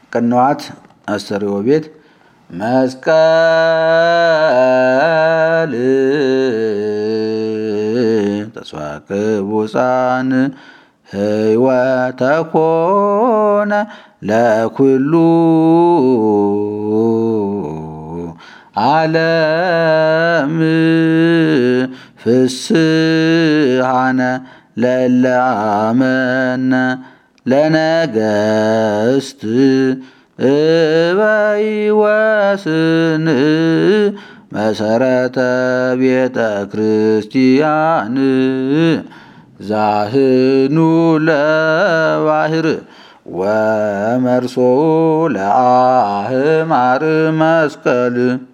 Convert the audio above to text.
ቅንዋት አስተርእዮ ቤት መስቀል ተስፋ ክቡፃን ህይወተ ኮነ ለኩሉ ዓለም ፍስሐነ ለእለ አመነ ለነገሥት እበይ ወስን መሰረተ ቤተ ክርስቲያን ዛህኑ ለባህር ወመርሶ ለአህማር መስቀል